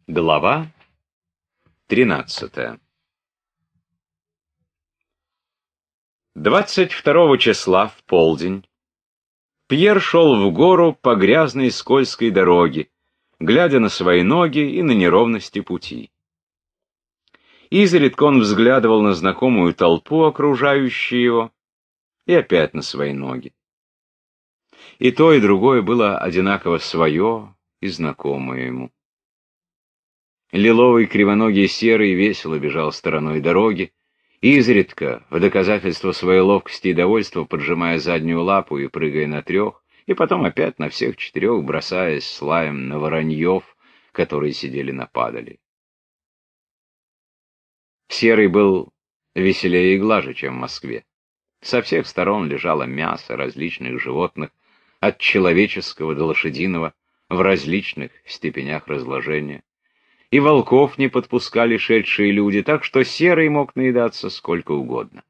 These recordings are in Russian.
Глава 13. 22 числа в полдень Пьер шел в гору по грязной скользкой дороге, глядя на свои ноги и на неровности пути. Изредка он взглядывал на знакомую толпу, окружающую его, и опять на свои ноги. И то, и другое было одинаково свое и знакомое ему. Лиловый кривоногий серый весело бежал стороной дороги, изредка, в доказательство своей ловкости и довольства, поджимая заднюю лапу и прыгая на трех, и потом опять на всех четырех, бросаясь с лаем на вороньев, которые сидели на падали. Серый был веселее и глаже, чем в Москве. Со всех сторон лежало мясо различных животных, от человеческого до лошадиного, в различных степенях разложения. И волков не подпускали шедшие люди, так что Серый мог наедаться сколько угодно.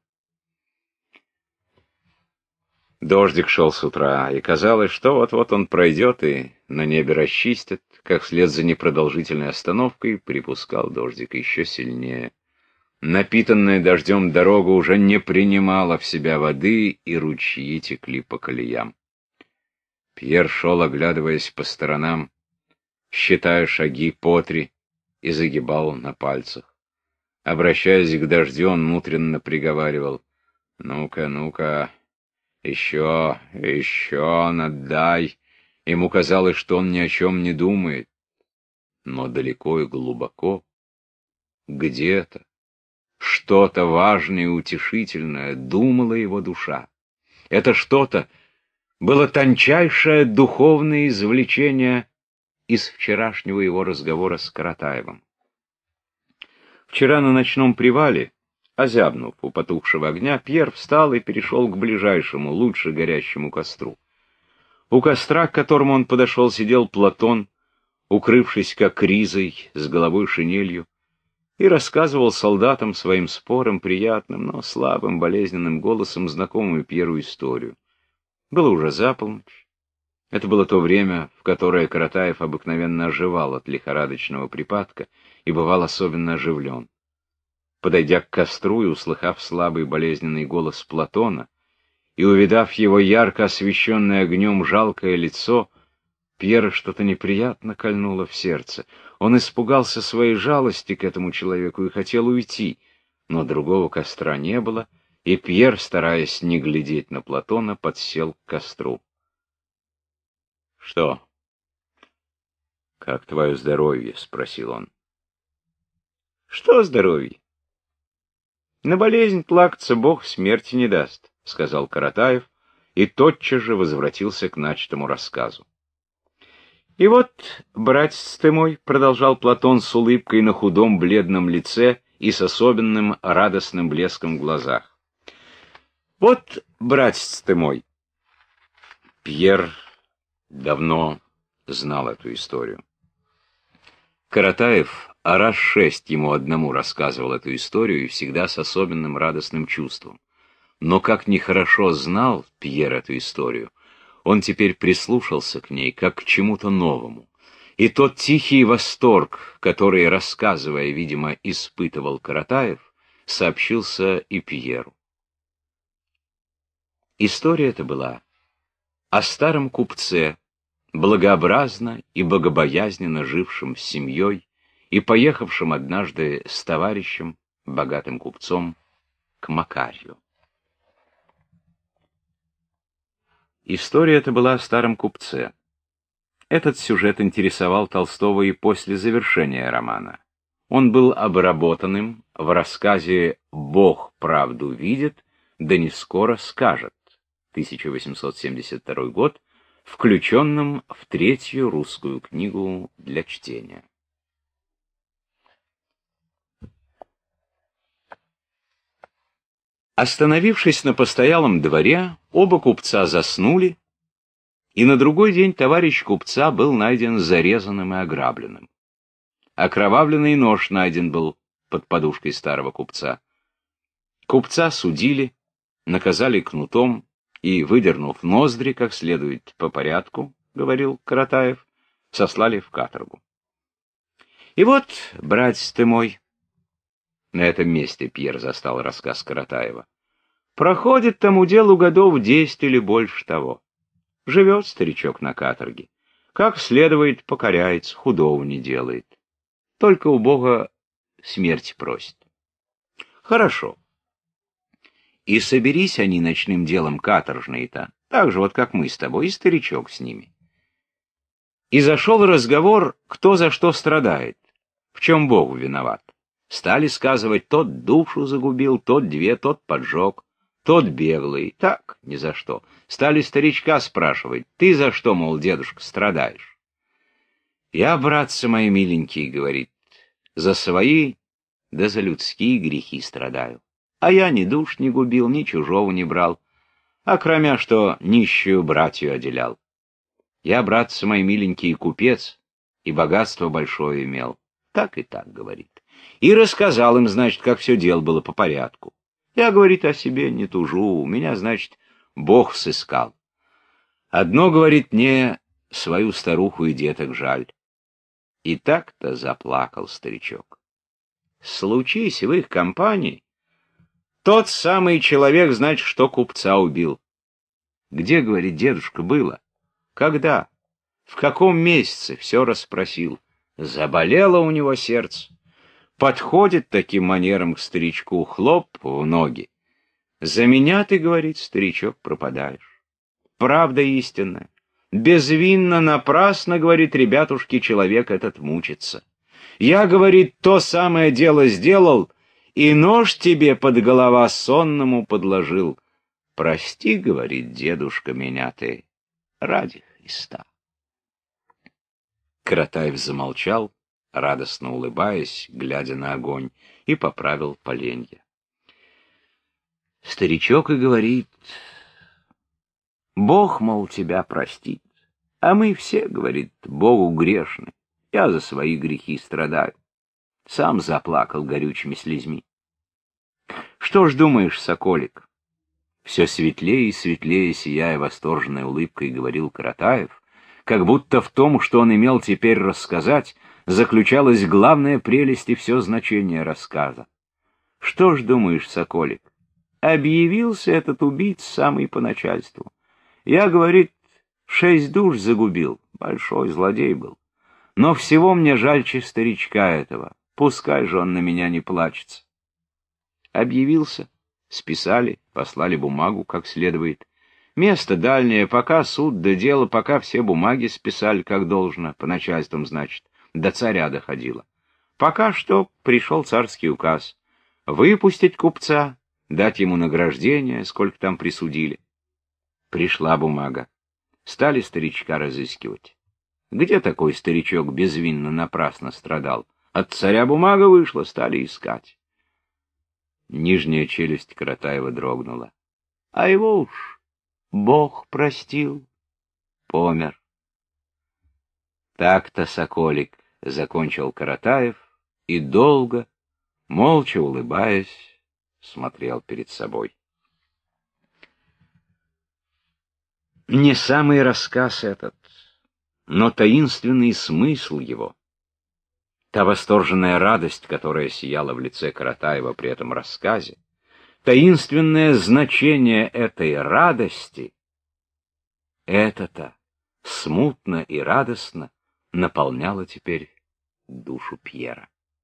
Дождик шел с утра, и казалось, что вот-вот он пройдет и на небе расчистит, как вслед за непродолжительной остановкой припускал дождик еще сильнее. Напитанная дождем дорога уже не принимала в себя воды, и ручьи текли по колеям. Пьер шел, оглядываясь по сторонам, считая шаги по три, и загибал на пальцах. Обращаясь к дождю, он внутренно приговаривал: «Ну-ка, ну-ка, еще надай». Ему казалось, что он ни о чем не думает. Но далеко и глубоко, где-то, что-то важное и утешительное думала его душа. Это что-то было тончайшее духовное извлечение из вчерашнего его разговора с Каратаевым. Вчера на ночном привале, озябнув у потухшего огня, Пьер встал и перешел к ближайшему, лучше горящему костру. У костра, к которому он подошел, сидел Платон, укрывшись как ризой, с головой шинелью, и рассказывал солдатам своим спорым, приятным, но слабым, болезненным голосом знакомую Пьеру историю. Было уже за полночь. Это было то время, в которое Каратаев обыкновенно оживал от лихорадочного припадка и бывал особенно оживлен. Подойдя к костру и услыхав слабый болезненный голос Платона, и увидав его ярко освещенное огнем жалкое лицо, Пьера что-то неприятно кольнуло в сердце. Он испугался своей жалости к этому человеку и хотел уйти, но другого костра не было, и Пьер, стараясь не глядеть на Платона, подсел к костру. «Что? Как твое здоровье?» — спросил он. «Что здоровье? На болезнь плакаться Бог смерти не даст», — сказал Каратаев, и тотчас же возвратился к начатому рассказу. «И вот, братец ты мой», — продолжал Платон с улыбкой на худом бледном лице и с особенным радостным блеском в глазах. «Вот, братец ты мой». Пьер давно знал эту историю. Каратаев раз 6 ему одному рассказывал эту историю, и всегда с особенным радостным чувством. Но как нехорошо знал Пьер эту историю, он теперь прислушался к ней, как к чему-то новому. И тот тихий восторг, который, рассказывая, видимо, испытывал Каратаев, сообщился и Пьеру. История эта была о старом купце, благообразно и богобоязненно жившем с семьей и поехавшем однажды с товарищем, богатым купцом, к Макарью. История эта была о старом купце. Этот сюжет интересовал Толстого и после завершения романа. Он был обработанным в рассказе «Бог правду видит, да не скоро скажет», 1872 год, включенным в 3-ю русскую книгу для чтения. Остановившись на постоялом дворе, оба купца заснули, и на другой день товарищ купца был найден зарезанным и ограбленным. Окровавленный нож найден был под подушкой старого купца. Купца судили, наказали кнутом и, выдернув ноздри, как следует по порядку, говорил Каратаев, сослали в каторгу. И вот, братец ты мой, на этом месте Пьер застал рассказ Каратаева, проходит тому делу годов 10 или больше того. Живет старичок на каторге. Как следует, покоряется, худого не делает. Только у Бога смерти просит. Хорошо. И соберись они ночным делом каторжные-то, так же вот как мы с тобой, и старичок с ними. И зашел разговор, кто за что страдает, в чем Богу виноват. Стали сказывать, тот душу загубил, тот две, тот поджег, тот беглый, так, ни за что. Стали старичка спрашивать, ты за что, мол, дедушка, страдаешь? Я, братцы мои миленькие, говорит, за свои, да за людские грехи страдаю. А я ни душ не губил, ни чужого не брал, а кроме что нищую братью отделял. Я, братцы мои миленькие, купец, и богатство большое имел. Так и так, говорит. И рассказал им, значит, как все дело было по порядку. Я, говорит, о себе не тужу, меня, значит, Бог сыскал. Одно, говорит, мне свою старуху и деток жаль. И так-то заплакал старичок. Случись в их компании, тот самый человек, значит, что купца убил. Где, говорит, дедушка, было? Когда? В каком месяце? Все расспросил. Заболело у него сердце. Подходит таким манером к старичку, хлоп в ноги. За меня, ты, говорит, старичок, пропадаешь. Правда истинная. Безвинно, напрасно, говорит, ребятушки, человек этот мучится. Я, говорит, то самое дело сделал, и нож тебе под голова сонному подложил. Прости, говорит, дедушка, меня ты ради Христа. Каратаев замолчал, радостно улыбаясь, глядя на огонь, и поправил поленья. Старичок и говорит, Бог, мол, тебя простит, а мы все, говорит, Богу грешны, я за свои грехи страдаю. Сам заплакал горючими слезьми. Что ж думаешь, соколик? Все светлее и светлее, сияя восторженной улыбкой, говорил Каратаев, как будто в том, что он имел теперь рассказать, заключалась главная прелесть и все значение рассказа. Что ж думаешь, соколик? Объявился этот убийц самый по начальству. Я, говорит, 6 душ загубил, большой злодей был. Но всего мне жальче старичка этого, пускай же он на меня не плачется. Объявился, списали, послали бумагу, как следует. Место дальнее, пока суд до дела, пока все бумаги списали, как должно, по начальствам, значит, до царя доходило. Пока что пришел царский указ выпустить купца, дать ему награждение, сколько там присудили. Пришла бумага. Стали старичка разыскивать. Где такой старичок безвинно напрасно страдал? От царя бумага вышла, стали искать. Нижняя челюсть Каратаева дрогнула. А его уж Бог простил. Помер. Так-то, соколик, закончил Каратаев и долго, молча улыбаясь, смотрел перед собой. Не самый рассказ этот, но таинственный смысл его, та восторженная радость, которая сияла в лице Каратаева при этом рассказе, таинственное значение этой радости, это-то смутно и радостно наполняло теперь душу Пьера.